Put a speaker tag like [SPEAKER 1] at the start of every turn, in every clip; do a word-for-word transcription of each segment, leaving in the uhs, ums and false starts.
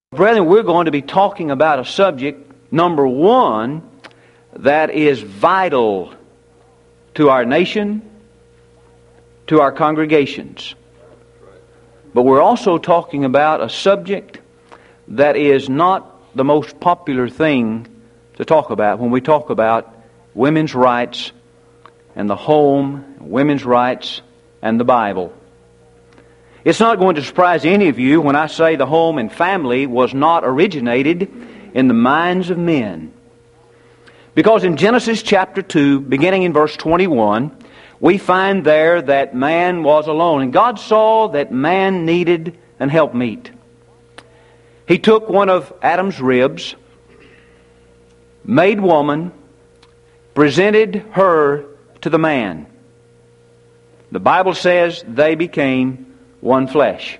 [SPEAKER 1] Brethren, we're going to be talking about a subject, number one, that is vital to our nation, to our congregations. But we're also talking about a subject that is not the most popular thing to talk about when we talk about women's rights and the home, women's rights and the Bible. It's not going to surprise any of you when I say the home and family was not originated in the minds of men. Because in Genesis chapter two, beginning in verse twenty-one, we find there that man was alone. And God saw that man needed an helpmeet. He took one of Adam's ribs, made woman, presented her to the man. The Bible says they became one flesh.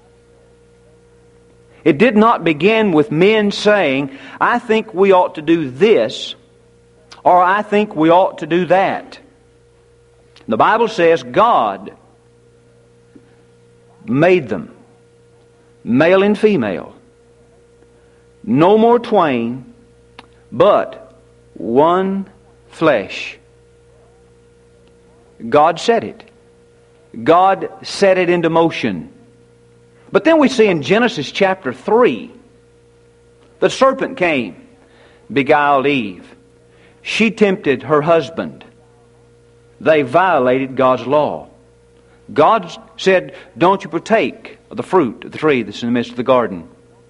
[SPEAKER 1] It did not begin with men saying, I think we ought to do this, or I think we ought to do that. The Bible says God made them, male and female. No more twain, but one flesh. God said it. God set it into motion. But then we see in Genesis chapter three, the serpent came, beguiled Eve. She tempted her husband. They violated God's law. God said, don't you partake of the fruit of the tree that's in the midst of the garden.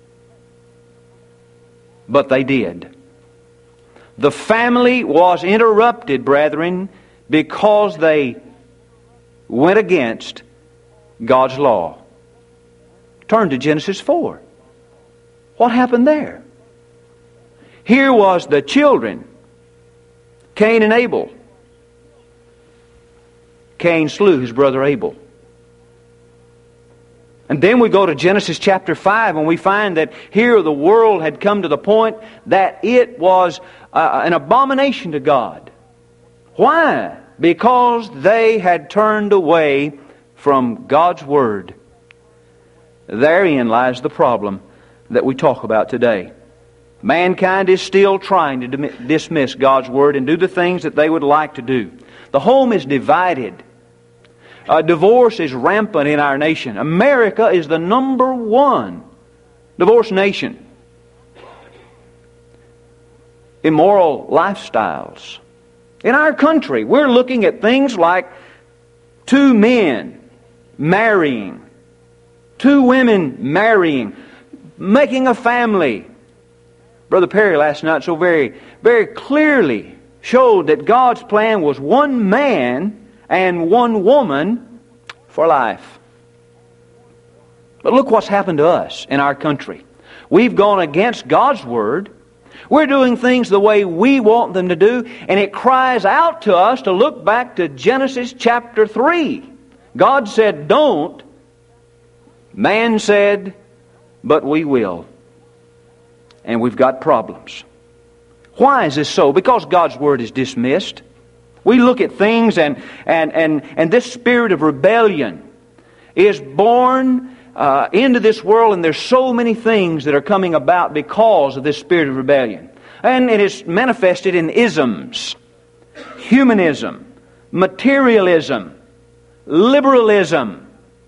[SPEAKER 1] But they did. The family was interrupted, brethren, because they went against God's law. Turn to Genesis four. What happened there? Here was the children, Cain and Abel. Cain slew his brother Abel. And then we go to Genesis chapter five and we find that here the world had come to the point that it was uh, an abomination to God. Why? Because they had turned away from God's Word. Therein lies the problem that we talk about today. Mankind is still trying to dismiss God's Word and do the things that they would like to do. The home is divided. Uh, divorce is rampant in our nation. America is the number one divorce nation. Immoral lifestyles. In our country, we're looking at things like two men marrying, two women marrying, making a family. Brother Perry last night so very, very clearly showed that God's plan was one man and one woman for life. But look what's happened to us in our country. We've gone against God's Word. We're doing things the way we want them to do, and it cries out to us to look back to Genesis chapter three. God said, don't. Man said, but we will. And we've got problems. Why is this so? Because God's Word is dismissed. We look at things and, and, and, and this spirit of rebellion is born Uh, into this world, and there's so many things that are coming about because of this spirit of rebellion. And it is manifested in isms, humanism, materialism, liberalism,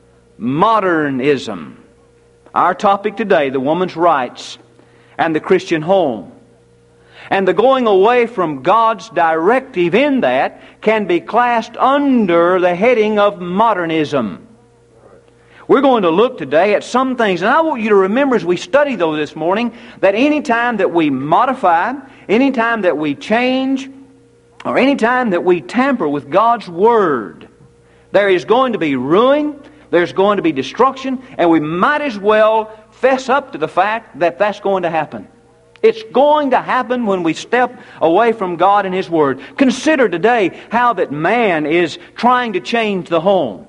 [SPEAKER 1] modernism. Our topic today, the woman's rights and the Christian home. And the going away from God's directive in that can be classed under the heading of modernism. We're going to look today at some things, and I want you to remember as we study those this morning, that any time that we modify, any time that we change, or any time that we tamper with God's Word, there is going to be ruin, there's going to be destruction, and we might as well fess up to the fact that that's going to happen. It's going to happen when we step away from God and His Word. Consider today how that man is trying to change the home.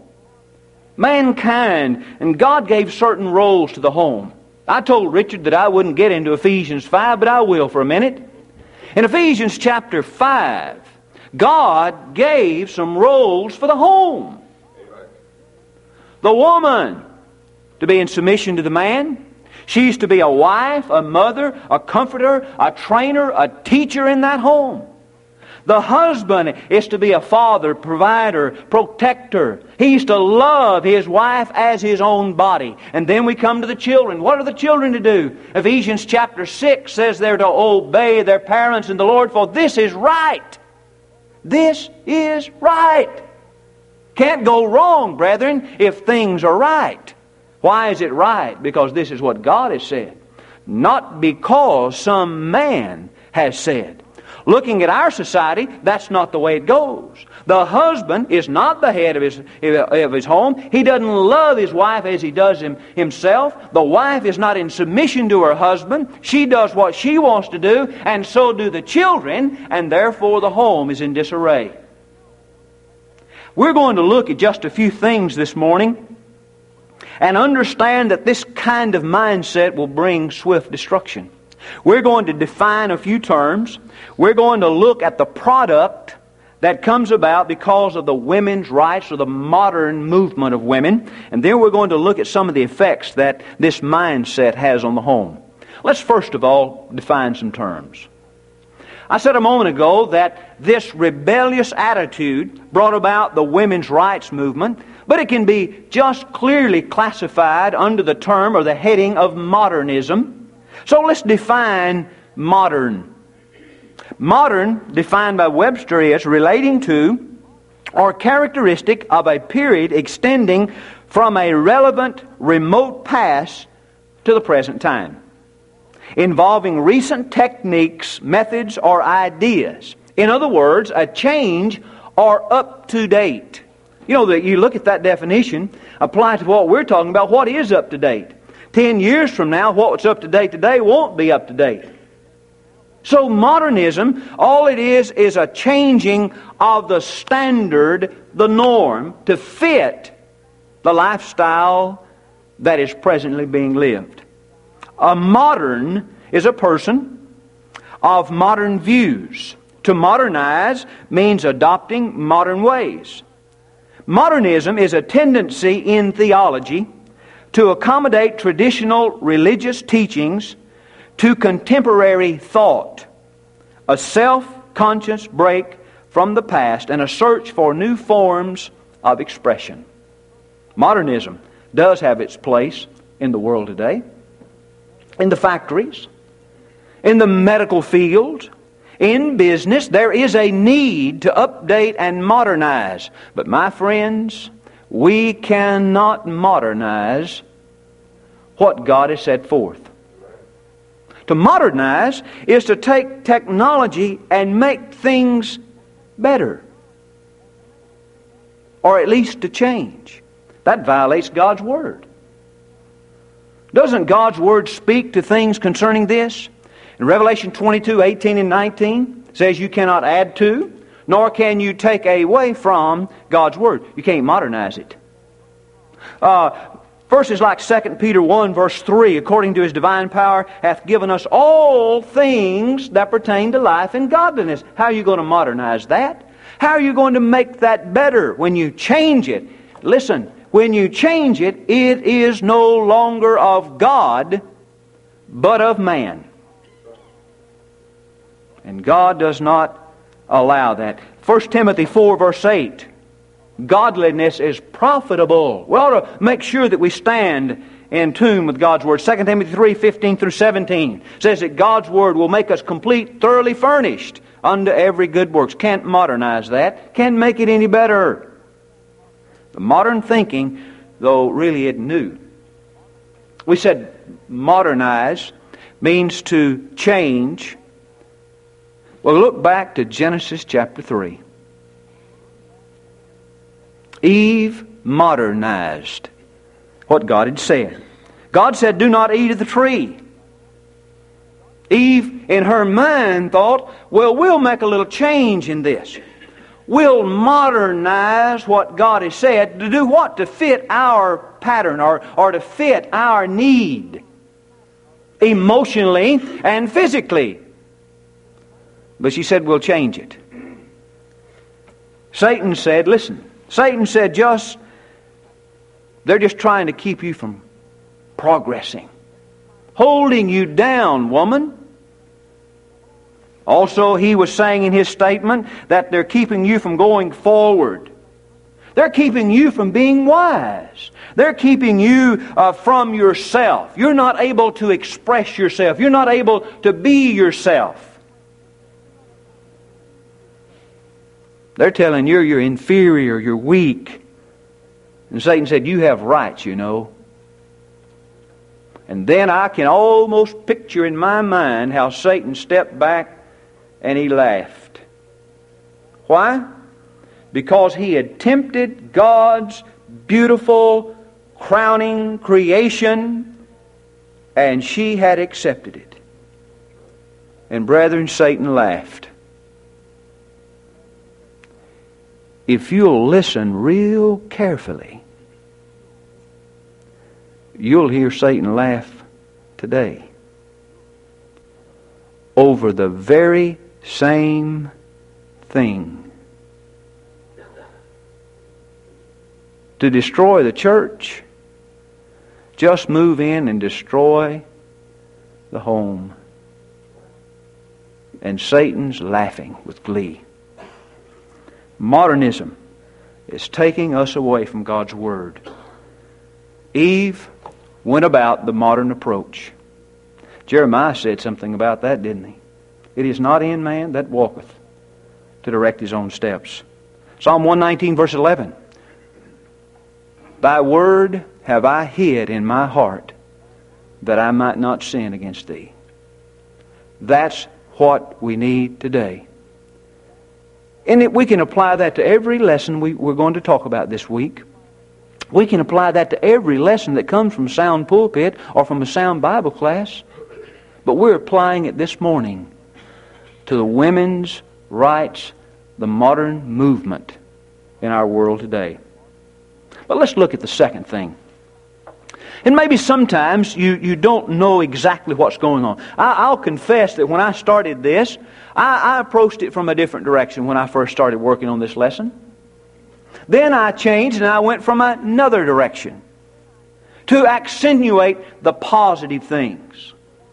[SPEAKER 1] Mankind, and God gave certain roles to the home. I told Richard that I wouldn't get into Ephesians five, but I will for a minute. In Ephesians chapter five, God gave some roles for the home. The woman to be in submission to the man. She's to be a wife, a mother, a comforter, a trainer, a teacher in that home. The husband is to be a father, provider, protector. He's to love his wife as his own body. And then we come to the children. What are the children to do? Ephesians chapter six says they're to obey their parents in the Lord, for this is right. This is right. Can't go wrong, brethren, if things are right. Why is it right? Because this is what God has said. Not because some man has said. Looking at our society, that's not the way it goes. The husband is not the head of his, of his home. He doesn't love his wife as he does him, himself. The wife is not in submission to her husband. She does what she wants to do, and so do the children, and therefore the home is in disarray. We're going to look at just a few things this morning and understand that this kind of mindset will bring swift destruction. We're going to define a few terms. We're going to look at the product that comes about because of the women's rights or the modern movement of women. And then we're going to look at some of the effects that this mindset has on the home. Let's first of all define some terms. I said a moment ago that this rebellious attitude brought about the women's rights movement, but it can be just clearly classified under the term or the heading of modernism. So let's define modern. Modern, defined by Webster, is relating to or characteristic of a period extending from a relevant remote past to the present time, involving recent techniques, methods, or ideas. In other words, a change or up to date. You know, that you look at that definition, apply to what we're talking about. What is up to date? Ten years from now, what's up to date today won't be up to date. So modernism, all it is, is a changing of the standard, the norm, to fit the lifestyle that is presently being lived. A modern is a person of modern views. To modernize means adopting modern ways. Modernism is a tendency in theology to accommodate traditional religious teachings to contemporary thought, a self-conscious break from the past, and a search for new forms of expression. Modernism does have its place in the world today, in the factories, in the medical field, in business. There is a need to update and modernize. But my friends, we cannot modernize what God has set forth. To modernize is to take technology and make things better, or at least to change. That violates God's Word. Doesn't God's Word speak to things concerning this? In Revelation twenty-two, eighteen and nineteen, it says you cannot add to, nor can you take away from God's Word. You can't modernize it. Uh, verses like Second Peter one, verse three, according to His divine power, hath given us all things that pertain to life and godliness. How are you going to modernize that? How are you going to make that better when you change it? Listen, when you change it, it is no longer of God, but of man. And God does not allow that. First Timothy four, verse eight. Godliness is profitable. We ought to make sure that we stand in tune with God's Word. Second Timothy three, fifteen through seventeen says that God's Word will make us complete, thoroughly furnished unto every good works. Can't modernize that. Can't make it any better. The modern thinking, though, really isn't new. We said modernize means to change. Well, look back to Genesis chapter three. Eve modernized what God had said. God said, do not eat of the tree. Eve, in her mind, thought, well, we'll make a little change in this. We'll modernize what God has said. To do what? To fit our pattern or, or to fit our need. Emotionally and physically. But she said, we'll change it. Satan said, listen, Satan said, just, they're just trying to keep you from progressing. holding you down, woman. Also, he was saying in his statement that they're keeping you from going forward. They're keeping you from being wise. They're keeping you uh, from yourself. You're not able to express yourself. You're not able to be yourself. They're telling you you're inferior, you're weak. And Satan said, you have rights, you know. And then I can almost picture in my mind how Satan stepped back and he laughed. Why? Because he had tempted God's beautiful, crowning creation, and she had accepted it. And brethren, Satan laughed. If you'll listen real carefully, you'll hear Satan laugh today over the very same thing. To destroy the church, just move in and destroy the home. And Satan's laughing with glee. Modernism is taking us away from God's Word. Eve went about the modern approach. Jeremiah said something about that, didn't he? It is not in man that walketh to direct his own steps. Psalm one nineteen verse eleven. Thy word have I hid in my heart, that I might not sin against thee. That's what we need today. And it, we can apply that to every lesson we, we're going to talk about this week. We can apply that to every lesson that comes from sound pulpit or from a sound Bible class. But we're applying it this morning to the women's rights, the modern movement in our world today. But let's look at the second thing. And maybe sometimes you, you don't know exactly what's going on. I, I'll confess that when I started this, I, I approached it from a different direction when I first started working on this lesson. Then I changed and I went from another direction to accentuate the positive things.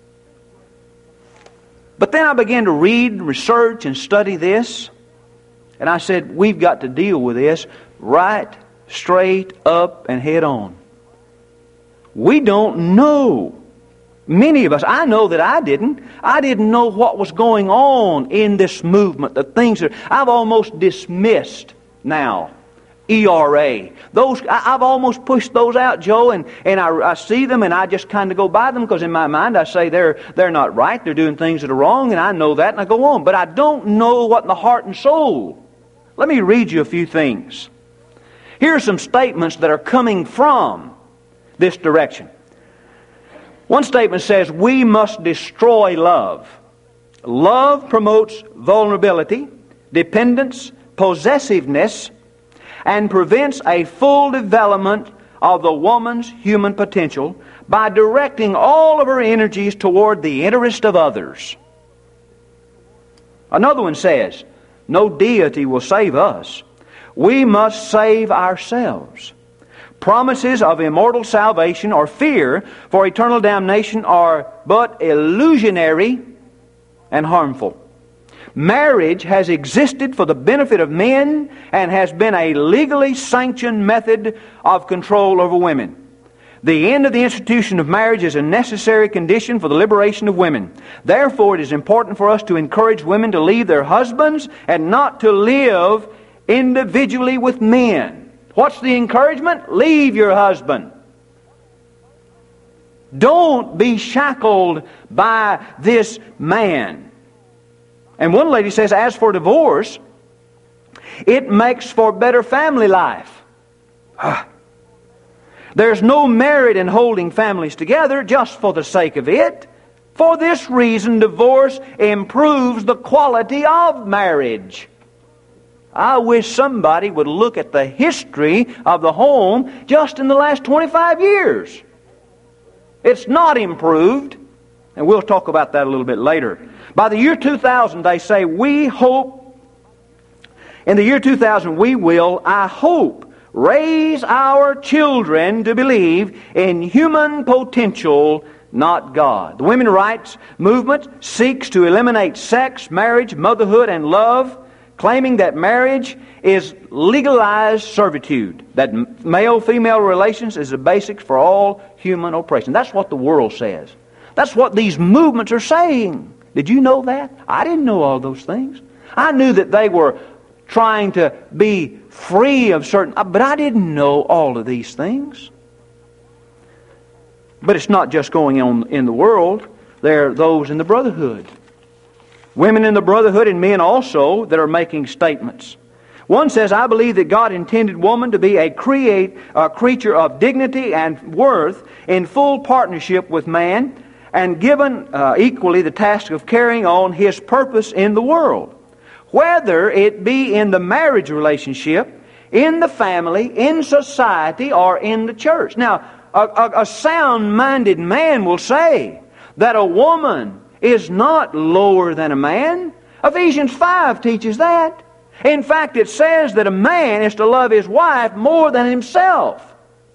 [SPEAKER 1] But then I began to read, research, and study this. And I said, we've got to deal with this right straight up and head on. We don't know. Many of us, I know that I didn't. I didn't know what was going on in this movement. The things that I've almost dismissed now. E R A. Those I, I've almost pushed those out, Joe, and, and I, I see them and I just kind of go by them because in my mind I say they're they're not right. They're doing things that are wrong, and I know that, and I go on. But I don't know what in the heart and soul. Let me read you a few things. Here are some statements that are coming from this direction. One statement says, we must destroy love. Love promotes vulnerability, dependence, possessiveness, and prevents a full development of the woman's human potential by directing all of her energies toward the interest of others. Another one says, no deity will save us. We must save ourselves. Promises of immortal salvation or fear for eternal damnation are but illusionary and harmful. Marriage has existed for the benefit of men and has been a legally sanctioned method of control over women. The end of the institution of marriage is a necessary condition for the liberation of women. Therefore, it is important for us to encourage women to leave their husbands and not to live individually with men. What's the encouragement? Leave your husband. Don't be shackled by this man. And one lady says, as for divorce, it makes for better family life. Ah. There's no merit in holding families together just for the sake of it. For this reason, divorce improves the quality of marriage. I wish somebody would look at the history of the home just in the last twenty-five years. It's not improved, and we'll talk about that a little bit later. By the year two thousand, they say, we hope, in the year two thousand, we will, I hope, raise our children to believe in human potential not God. The women's rights movement seeks to eliminate sex, marriage, motherhood, and love, claiming that marriage is legalized servitude, that male-female relations is the basics for all human oppression. That's what the world says. That's what these movements are saying. Did you know that? I didn't know all those things. I knew that they were trying to be free of certain, but I didn't know all of these things. But it's not just going on in the world. There are those in the brotherhood. Women in the brotherhood and men also that are making statements. One says, I believe that God intended woman to be a, create, a creature of dignity and worth in full partnership with man, and given uh, equally the task of carrying on His purpose in the world. Whether it be in the marriage relationship, in the family, in society, or in the church. Now, a, a, a sound-minded man will say that a woman is not lower than a man. Ephesians five teaches that. In fact, it says that a man is to love his wife more than himself,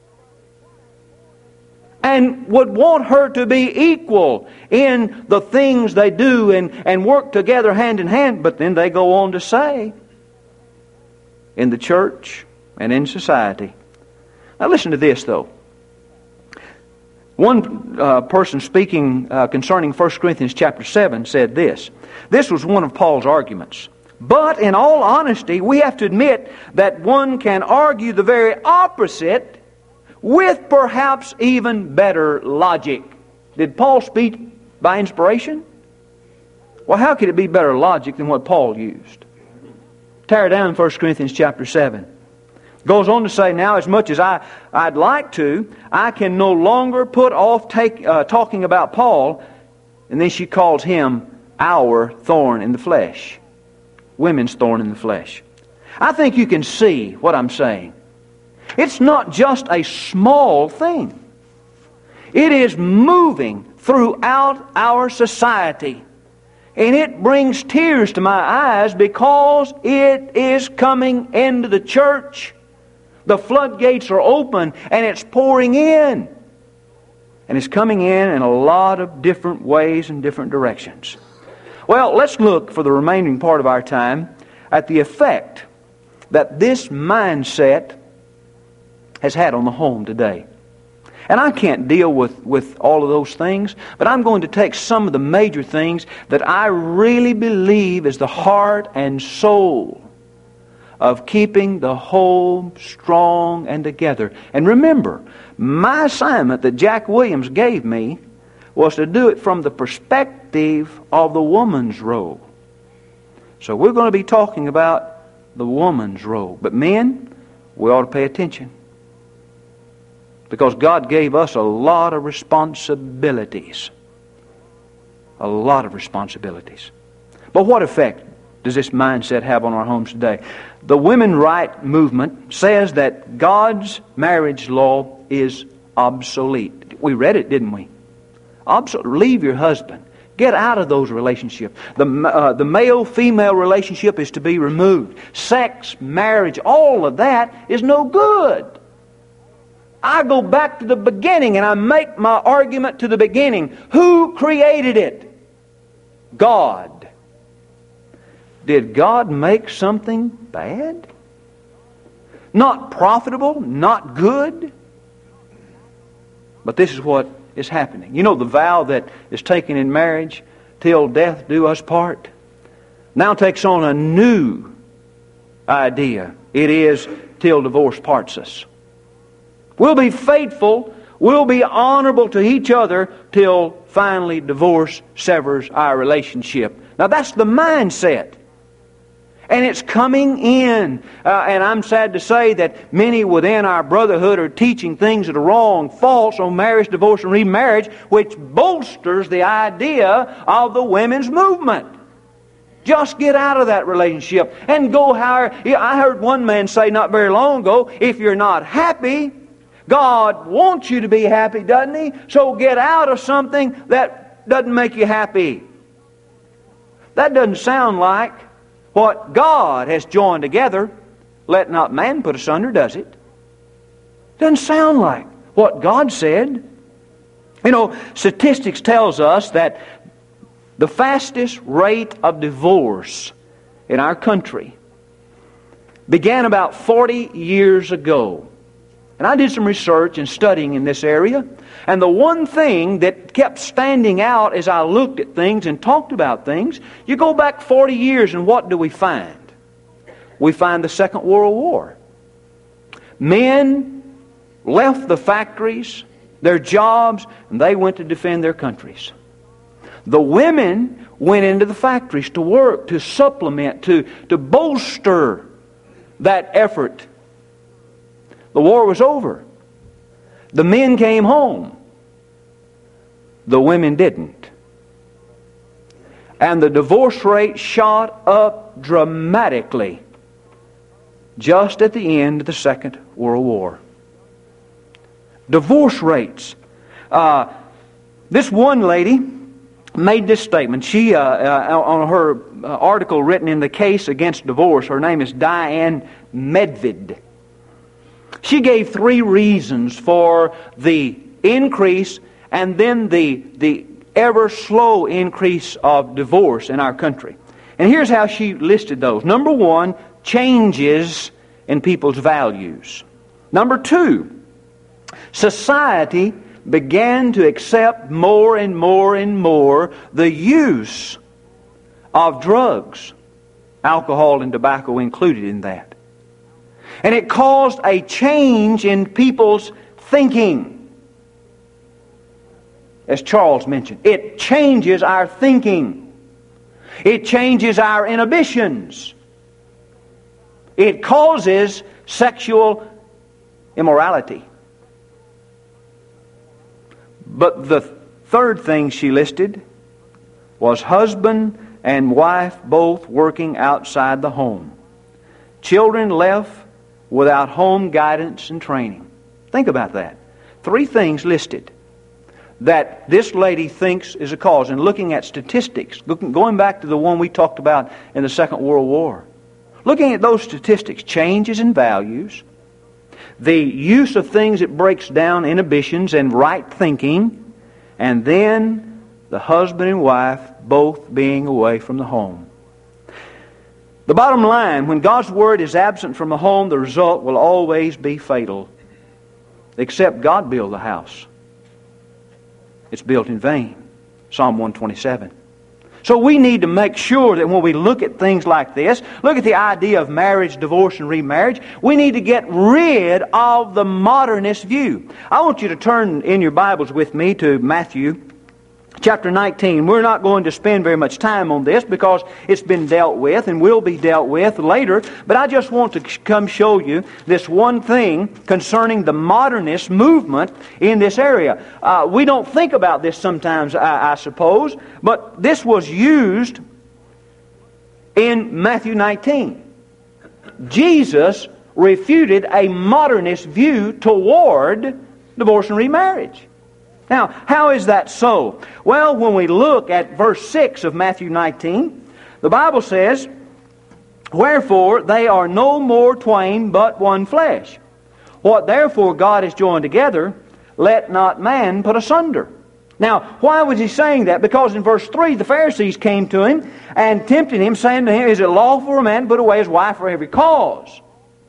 [SPEAKER 1] and would want her to be equal in the things they do and, and work together hand in hand. But then they go on to say, in the church and in society. Now listen to this though. One uh, person speaking uh, concerning First Corinthians chapter seven said this. This was one of Paul's arguments. But in all honesty, we have to admit that one can argue the very opposite with perhaps even better logic. Did Paul speak by inspiration? Well, how could it be better logic than what Paul used? Tear down First Corinthians chapter seven. Goes on to say, now as much as I, I'd like to, I can no longer put off take, uh, talking about Paul. And then she calls him our thorn in the flesh. Women's thorn in the flesh. I think you can see what I'm saying. It's not just a small thing. It is moving throughout our society. And it brings tears to my eyes because it is coming into the church. The floodgates are open and it's pouring in. And it's coming in in a lot of different ways and different directions. Well, let's look for the remaining part of our time at the effect that this mindset has had on the home today. And I can't deal with, with all of those things, but I'm going to take some of the major things that I really believe is the heart and soul of keeping the home strong and together. And remember, my assignment that Jack Williams gave me was to do it from the perspective of the woman's role. So we're going to be talking about the woman's role. But men, we ought to pay attention. Because God gave us a lot of responsibilities. A lot of responsibilities. But what effect does this mindset have on our homes today? The women's right movement says that God's marriage law is obsolete. We read it, didn't we? Obsolete. Leave your husband. Get out of those relationships. The, uh, the male-female relationship is to be removed. Sex, marriage, all of that is no good. I go back to the beginning and I make my argument to the beginning. Who created it? God. Did God make something bad? Not profitable? Not good? But this is what is happening. You know the vow that is taken in marriage, till death do us part, now takes on a new idea. It is till divorce parts us. We'll be faithful, we'll be honorable to each other till finally divorce severs our relationship. Now that's the mindset. And it's coming in. Uh, and I'm sad to say that many within our brotherhood are teaching things that are wrong, false on marriage, divorce, and remarriage, which bolsters the idea of the women's movement. Just get out of that relationship and go higher. I heard one man say not very long ago, if you're not happy, God wants you to be happy, doesn't He? So get out of something that doesn't make you happy. That doesn't sound like what God has joined together. Let not man put asunder, does it? Doesn't sound like what God said. You know, statistics tells us that the fastest rate of divorce in our country began about forty years ago. And I did some research and studying in this area, and the one thing that kept standing out as I looked at things and talked about things, you go back forty years and what do we find? We find the Second World War. Men left the factories, their jobs, and they went to defend their countries. The women went into the factories to work, to supplement, to, to bolster that effort. The war was over. The men came home. The women didn't. And the divorce rate shot up dramatically just at the end of the Second World War. Divorce rates. Uh, this one lady made this statement. She, uh, uh, on her uh, article written in the Case Against Divorce, her name is Diane Medved. She gave three reasons for the increase and then the, the ever slow increase of divorce in our country. And here's how she listed those. Number one, changes in people's values. Number two, society began to accept more and more and more the use of drugs, alcohol and tobacco included in that. And it caused a change in people's thinking. As Charles mentioned, it changes our thinking. It changes our inhibitions. It causes sexual immorality. But the third thing she listed was husband and wife both working outside the home. Children left without home guidance and training. Think about that. Three things listed that this lady thinks is a cause. And looking at statistics, looking, going back to the one we talked about in the Second World War, looking at those statistics, changes in values, the use of things that breaks down inhibitions and right thinking, and then the husband and wife both being away from the home. The bottom line, when God's Word is absent from a home, the result will always be fatal. Except God build the house. It's built in vain. Psalm one twenty-seven. So we need to make sure that when we look at things like this, look at the idea of marriage, divorce, and remarriage, we need to get rid of the modernist view. I want you to turn in your Bibles with me to Matthew chapter nineteen. We're not going to spend very much time on this because it's been dealt with and will be dealt with later. But I just want to come show you this one thing concerning the modernist movement in this area. Uh, we don't think about this sometimes, I, I suppose, but this was used in Matthew nineteen. Jesus refuted a modernist view toward divorce and remarriage. Now, how is that so? Well, when we look at verse six of Matthew nineteen, the Bible says, "Wherefore they are no more twain, but one flesh. What therefore God has joined together, let not man put asunder." Now, why was he saying that? Because in verse three, the Pharisees came to him and tempted him, saying to him, "Is it lawful for a man to put away his wife for every cause?"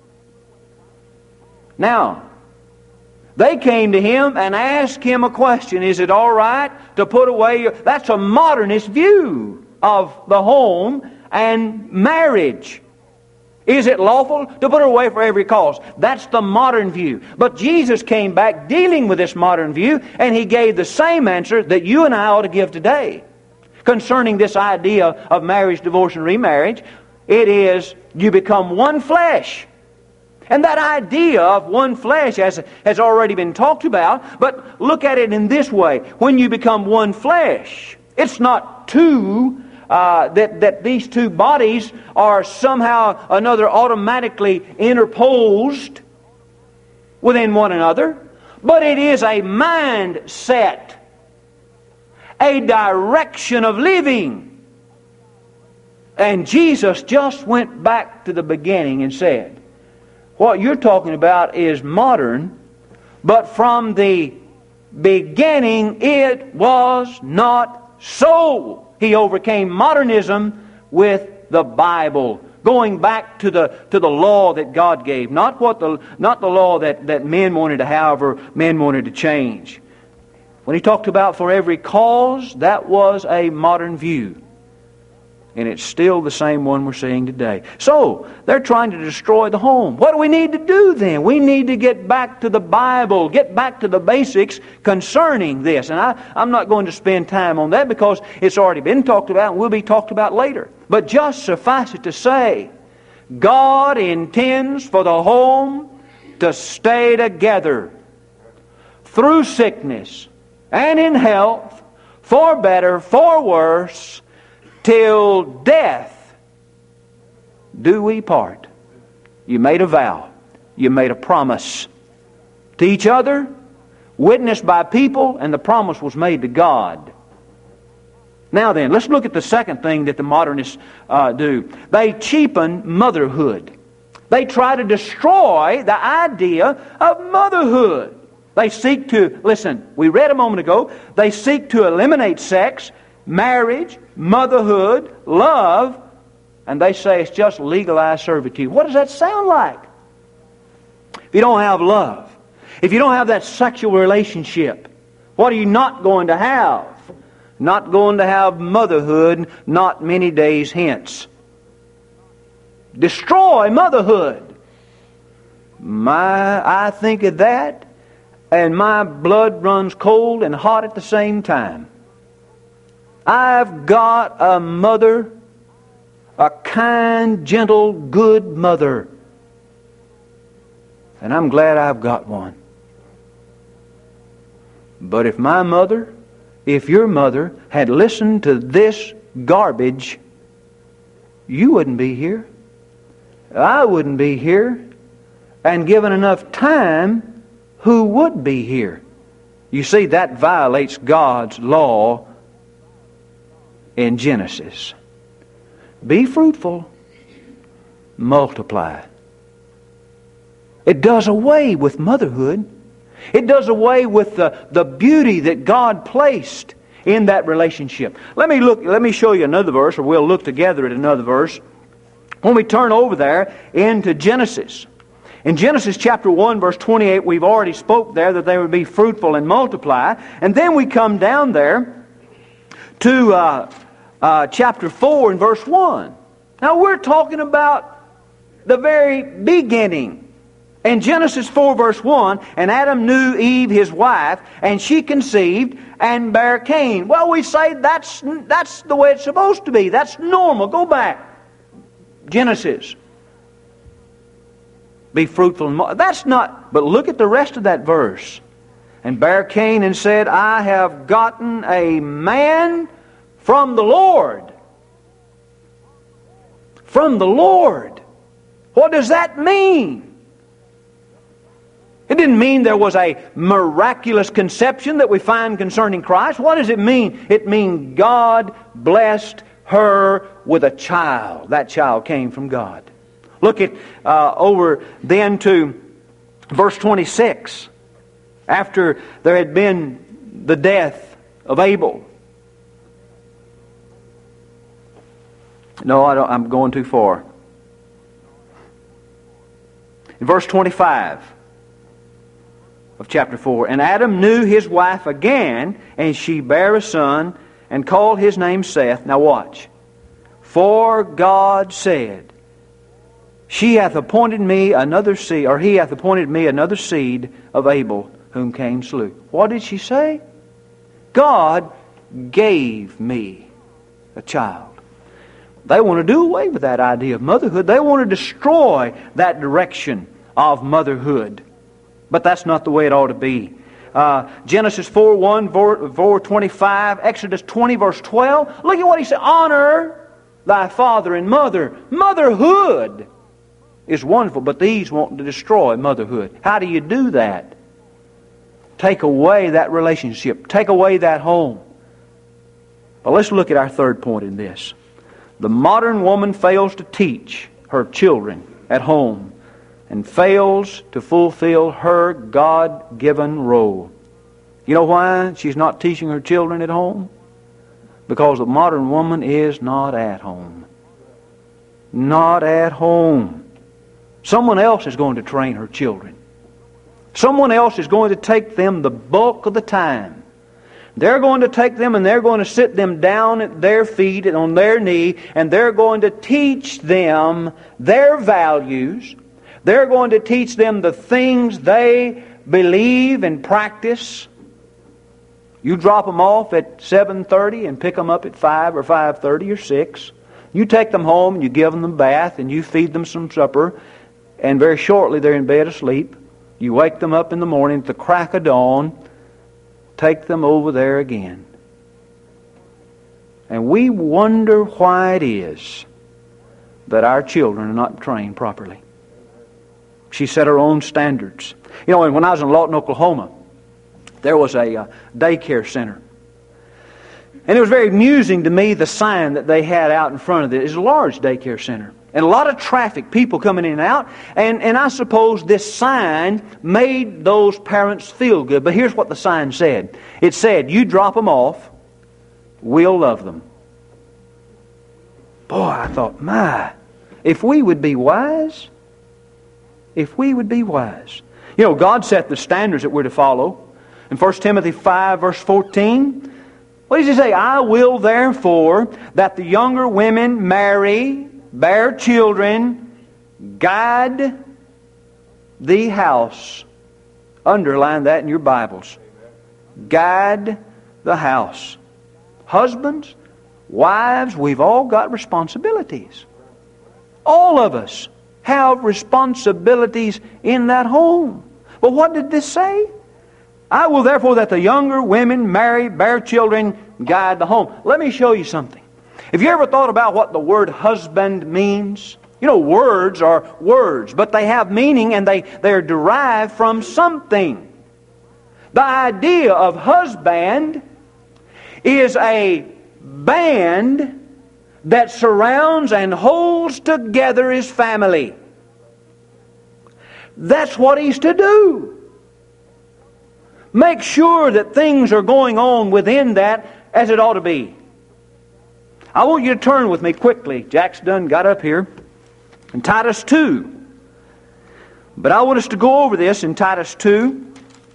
[SPEAKER 1] Now, they came to him and asked him a question. Is it all right to put away your... That's a modernist view of the home and marriage. Is it lawful to put away for every cause? That's the modern view. But Jesus came back dealing with this modern view, and He gave the same answer that you and I ought to give today concerning this idea of marriage, divorce, and remarriage. It is, you become one flesh. And that idea of one flesh has, has already been talked about, but look at it in this way. When you become one flesh, it's not two, uh, that, that these two bodies are somehow or another automatically interposed within one another, but it is a mindset, a direction of living. And Jesus just went back to the beginning and said, what you're talking about is modern, but from the beginning it was not so. He overcame modernism with the Bible, going back to the to the law that God gave, not what the not the law that, that men wanted to have or men wanted to change. When he talked about for every cause, that was a modern view. And it's still the same one we're seeing today. So, they're trying to destroy the home. What do we need to do then? We need to get back to the Bible, get back to the basics concerning this. And I, I'm not going to spend time on that because it's already been talked about and will be talked about later. But just suffice it to say, God intends for the home to stay together through sickness and in health, for better, for worse, till death do we part. You made a vow. You made a promise to each other, witnessed by people, and the promise was made to God. Now then, let's look at the second thing that the modernists uh, do. They cheapen motherhood. They try to destroy the idea of motherhood. They seek to, listen, we read a moment ago, they seek to eliminate sex, marriage, motherhood, love, and they say it's just legalized servitude. What does that sound like? If you don't have love, if you don't have that sexual relationship, what are you not going to have? Not going to have motherhood not many days hence. Destroy motherhood. My, I think of that, and my blood runs cold and hot at the same time. I've got a mother, a kind, gentle, good mother. And I'm glad I've got one. But if my mother, if your mother had listened to this garbage, you wouldn't be here. I wouldn't be here. And given enough time, who would be here? You see, that violates God's law in Genesis. Be fruitful, multiply. It does away with motherhood. It does away with the, the beauty that God placed in that relationship. Let me look. Let me show you another verse, or we'll look together at another verse. When we turn over there into Genesis. In Genesis chapter one, verse twenty-eight, we've already spoke there that they would be fruitful and multiply. And then we come down there to uh, uh, chapter four and verse one. Now we're talking about the very beginning. In Genesis four verse one, and Adam knew Eve his wife, and she conceived and bare Cain. Well, we say that's that's the way it's supposed to be. That's normal. Go back. Genesis. Be fruitful and multiply. That's not, but look at the rest of that verse. And bare Cain and said, I have gotten a man from the Lord. From the Lord. What does that mean? It didn't mean there was a miraculous conception that we find concerning Christ. What does it mean? It means God blessed her with a child. That child came from God. Look at uh, over then to verse twenty-six. After there had been the death of Abel. No, I don't, I'm going too far. In verse twenty-five of chapter four. And Adam knew his wife again, and she bare a son, and called his name Seth. Now watch. For God said, She hath appointed me another seed, or he hath appointed me another seed of Abel, whom Cain slew. What did she say? God gave me a child. They want to do away with that idea of motherhood. They want to destroy that direction of motherhood. But that's not the way it ought to be. Uh, Genesis four one, four twenty-five, Exodus twenty verse twelve. Look at what he said. Honor thy father and mother. Motherhood is wonderful, but these want to destroy motherhood. How do you do that? Take away that relationship. Take away that home. But let's look at our third point in this. The modern woman fails to teach her children at home and fails to fulfill her God-given role. You know why she's not teaching her children at home? Because the modern woman is not at home. Not at home. Someone else is going to train her children. Someone else is going to take them the bulk of the time. They're going to take them and they're going to sit them down at their feet and on their knee, and they're going to teach them their values. They're going to teach them the things they believe and practice. You drop them off at seven thirty and pick them up at five or five thirty or six. You take them home and you give them a bath and you feed them some supper, and very shortly they're in bed asleep. You wake them up in the morning at the crack of dawn, take them over there again. And we wonder why it is that our children are not trained properly. She set her own standards. You know, when I was in Lawton, Oklahoma, there was a uh, daycare center. And it was very amusing to me, the sign that they had out in front of it. It's a large daycare center. And a lot of traffic, people coming in and out. And, and I suppose this sign made those parents feel good. But here's what the sign said. It said, you drop them off, we'll love them. Boy, I thought, my, if we would be wise, if we would be wise. You know, God set the standards that we're to follow. In First Timothy five, verse fourteen, what does He say? I will therefore that the younger women marry, bear children, guide the house. Underline that in your Bibles. Guide the house. Husbands, wives, we've all got responsibilities. All of us have responsibilities in that home. But what did this say? I will therefore that the younger women marry, bear children, guide the home. Let me show you something. Have you ever thought about what the word husband means? You know, words are words, but they have meaning and they, they are derived from something. The idea of husband is a band that surrounds and holds together his family. That's what he's to do. Make sure that things are going on within that as it ought to be. I want you to turn with me quickly. Jack's done got up here. In Titus two. But I want us to go over this in Titus two.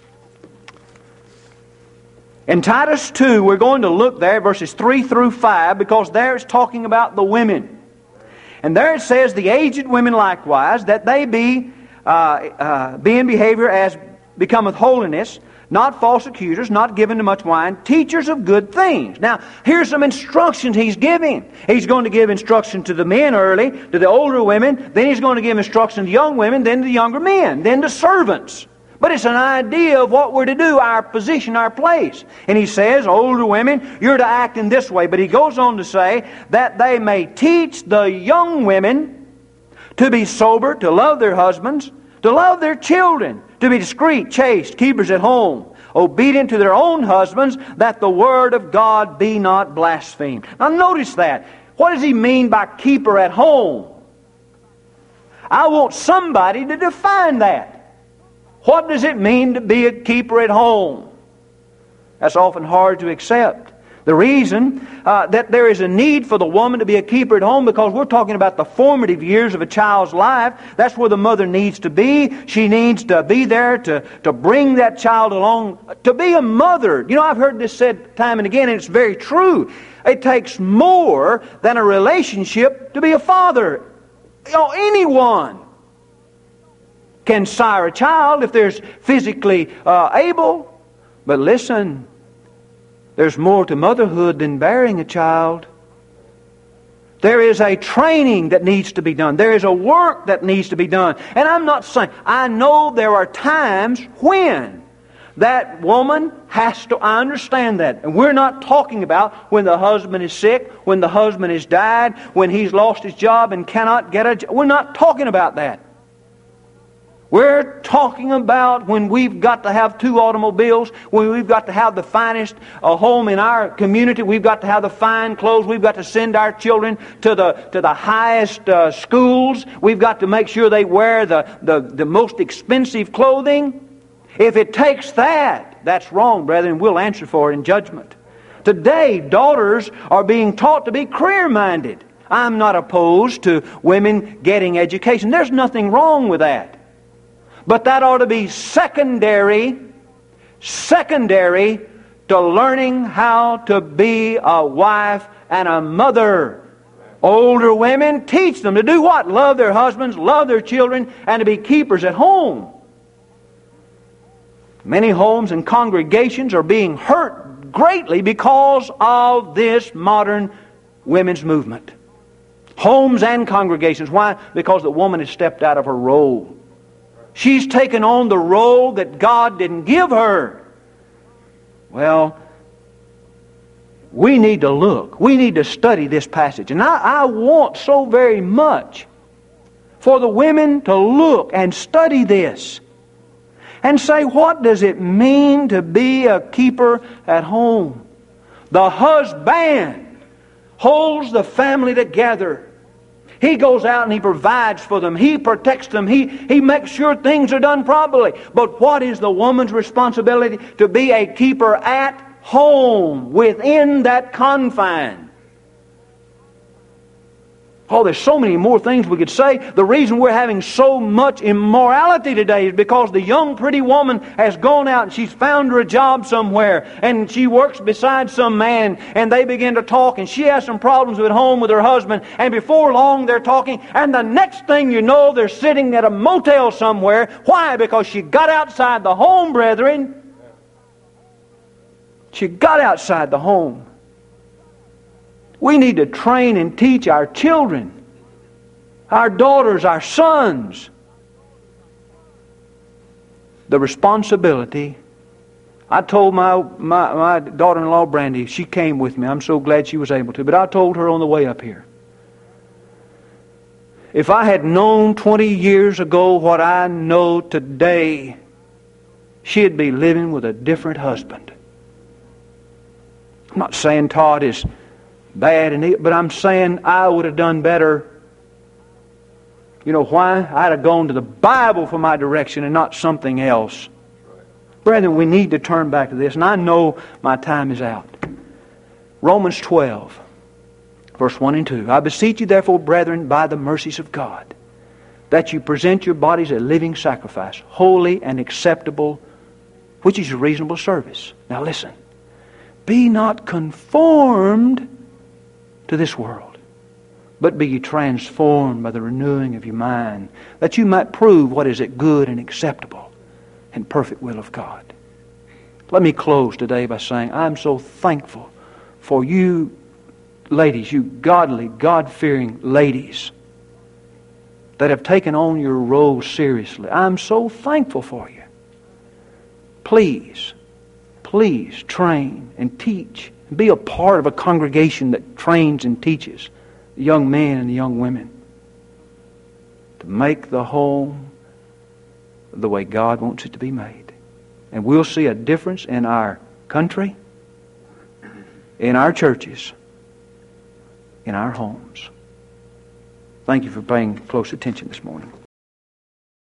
[SPEAKER 1] In Titus two, we're going to look there, verses three through five, because there it's talking about the women. And there it says, the aged women likewise, that they be, uh, uh, be in behavior as becometh holiness, not false accusers, not given to much wine, teachers of good things. Now, here's some instructions he's giving. He's going to give instruction to the men early, to the older women, then he's going to give instruction to young women, then to the younger men, then to servants. But it's an idea of what we're to do, our position, our place. And he says, older women, you're to act in this way. But he goes on to say that they may teach the young women to be sober, to love their husbands, to love their children, to be discreet, chaste, keepers at home, obedient to their own husbands, that the word of God be not blasphemed. Now notice that. What does he mean by keeper at home? I want somebody to define that. What does it mean to be a keeper at home? That's often hard to accept. The reason uh, that there is a need for the woman to be a keeper at home, because we're talking about the formative years of a child's life. That's where the mother needs to be. She needs to be there to, to bring that child along. To be a mother. You know, I've heard this said time and again, and it's very true. It takes more than a relationship to be a father. You know, anyone can sire a child if there's physically uh, able. But listen, there's more to motherhood than bearing a child. There is a training that needs to be done. There is a work that needs to be done. And I'm not saying, I know there are times when that woman has to, I understand that. And we're not talking about when the husband is sick, when the husband has died, when he's lost his job and cannot get a job. We're not talking about that. We're talking about when we've got to have two automobiles, when we've got to have the finest uh, home in our community, we've got to have the fine clothes, we've got to send our children to the to the highest uh, schools, we've got to make sure they wear the, the, the most expensive clothing. If it takes that, that's wrong, brethren. We'll answer for it in judgment. Today, daughters are being taught to be career-minded. I'm not opposed to women getting education. There's nothing wrong with that. But that ought to be secondary, secondary to learning how to be a wife and a mother. Older women, teach them to do what? Love their husbands, love their children, and to be keepers at home. Many homes and congregations are being hurt greatly because of this modern women's movement. Homes and congregations. Why? Because the woman has stepped out of her role. She's taken on the role that God didn't give her. Well, we need to look. We need to study this passage. And I, I want so very much for the women to look and study this and say, what does it mean to be a keeper at home? The husband holds the family together. He goes out and he provides for them. He protects them. He, he makes sure things are done properly. But what is the woman's responsibility? To be a keeper at home, within that confine. Oh, there's so many more things we could say. The reason we're having so much immorality today is because the young pretty woman has gone out and she's found her a job somewhere and she works beside some man and they begin to talk and she has some problems at home with her husband and before long they're talking and the next thing you know they're sitting at a motel somewhere. Why? Because she got outside the home, brethren. She got outside the home. We need to train and teach our children, our daughters, our sons, the responsibility. I told my, my, my daughter-in-law, Brandy, she came with me. I'm so glad she was able to. But I told her on the way up here, if I had known twenty years ago what I know today, she'd be living with a different husband. I'm not saying Todd is bad, and but I'm saying I would have done better. You know why? I'd have gone to the Bible for my direction and not something else. Brethren, we need to turn back to this, and I know my time is out. Romans twelve, verse one and two. I beseech you therefore, brethren, by the mercies of God, that you present your bodies a living sacrifice, holy and acceptable, which is your reasonable service. Now listen. Be not conformed to this world, but be ye transformed by the renewing of your mind, that you might prove what is it good and acceptable and perfect will of God. Let me close today by saying I'm so thankful for you ladies, you godly, God-fearing ladies that have taken on your role seriously. I'm so thankful for you. Please, please train and teach. Be a part of a congregation that trains and teaches the young men and the young women to make the home the way God wants it to be made. And we'll see a difference in our country, in our churches, in our homes. Thank you for paying close attention this morning.